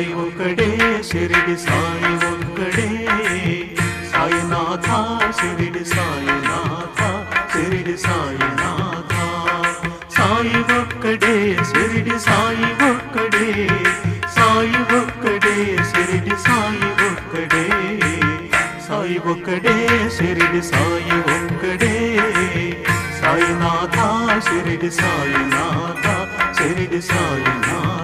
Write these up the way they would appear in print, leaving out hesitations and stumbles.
సాయి ఒక్కడే షిరిడి సాయి ఒక్కడే సాయినాథ షిరిడి సాయినాథ షిరిడి సాయినాథ సాయి ఒక్కడే షిరిడి సాయి ఒక్కడే సాయి ఒక్కడే షిరిడి సాయి ఒక్కడే సాయి ఒక్కడే షిరిడి సాయి ఒక్కడే సాయినాథ షిరిడి సాయినాథ షిరిడి సాయినాథ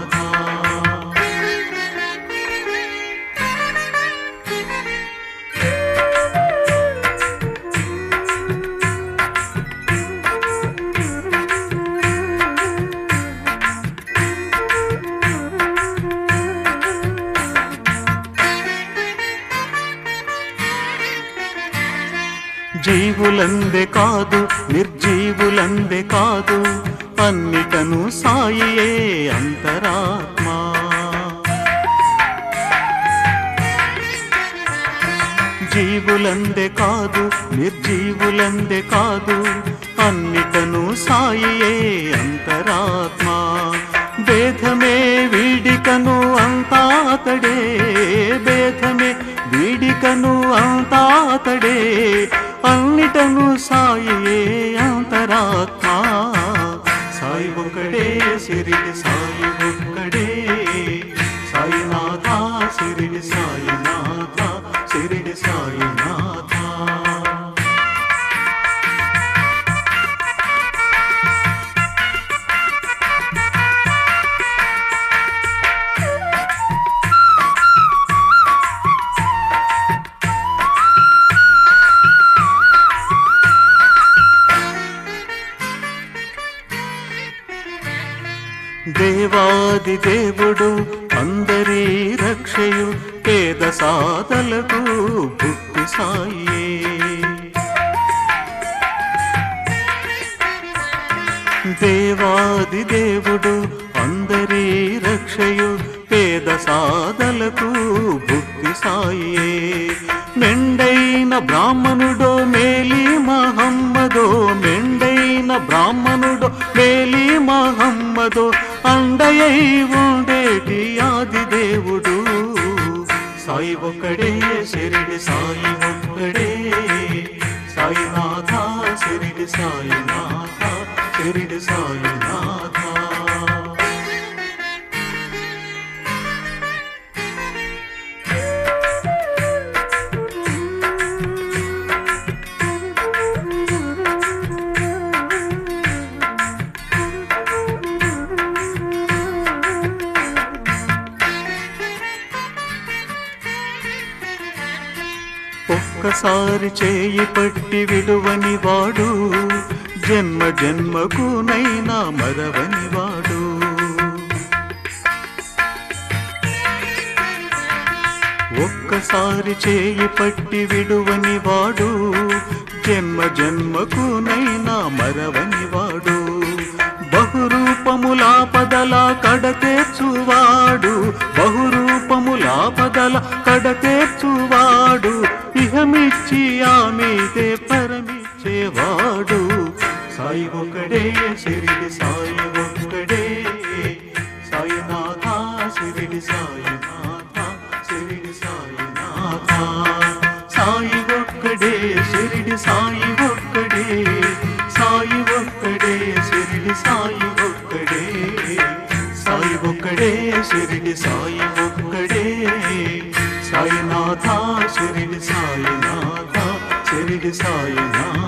జీవులందే కాదు నిర్జీవులందే కాదు అన్నిటను సాయియే అంతరాత్మ జీవులందే కాదు నిర్జీవులందే కాదు అన్నిటను సాయియే అంతరాత్మ భేదమే వీడికను అంతా అతడే భేదమే వీడికను అంతా అతడే అన్నిటను సాయియే అంతరాత్మ సాయి ఒక్కడే షిరిడి సాయి ఒక్కడే సాయినాథ షిరిడి సాయినాథ షిరిడి సాయినాథ దేవాది దేవుడు అందరి రక్షయు పేద సాధలకు భుక్తి సాయే దేవాది దేవుడు అందరి రక్షయు పేద సాధలకు భుక్తి సాయే మెండైన బ్రాహ్మణుడో మేలి మహమ్మదో మెండైన బ్రాహ్మణుడో మేలి మహమ్మదో అండయై ఉండేటి ఆది దేవుడు సాయి ఒక్కడే షిరిడి సాయి ఒక్కడే సాయినాథ షిరిడి సాయినాథ షిరిడి సాయినాథ ఒక్కసారి చేయి పట్టి విడువని వాడు జన్మ జన్మకునైనా మరవని వాడు ఒక్కసారి చేయి పట్టి విడువని వాడు జన్మ జన్మకునైనా మరవని వాడు బహురూపములాపదల కడతేర్చువాడు బహురూపములాపదల కడతేర్చువాడు ఇహమిచ్చి ఆమెదే పరమిచ్చేవాడు సాయి ఒక్కడే షిరిడి సాయి ఒక్కడే సాయినాథ షిరిడి సాయినాథ షిరిడి సాయినాథ సాయి ఒక్కడే షిరిడి సాయి ఒక్కడే సాయి ఒక్కడే షిరిడి సాయి ఒక్కడే సాయి ఒక్కడే షిరిడి సాయి ఒక్కడే సాయినాథ షిరిడి సాయినాథ షిరిడి సాయినాథ